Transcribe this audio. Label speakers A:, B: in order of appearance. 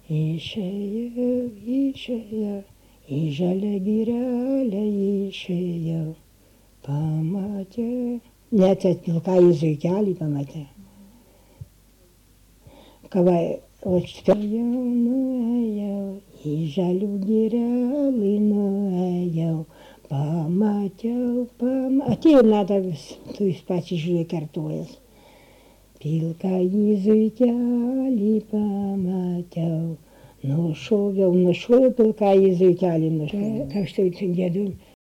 A: Išėjau, į žalią girelę išėjau, pamatė. Net pilkąjį zuikelį pamatė. Kavai, o štai jau nuėjau, į žalių girelį nuėjau, pamačiau. Atėjo metas, tu jis pasižiūrėjo kartuojas. Pilkąjį zuikelį pamačiau, nušoviau pilkąjį zuikelį. Aš tai dėdu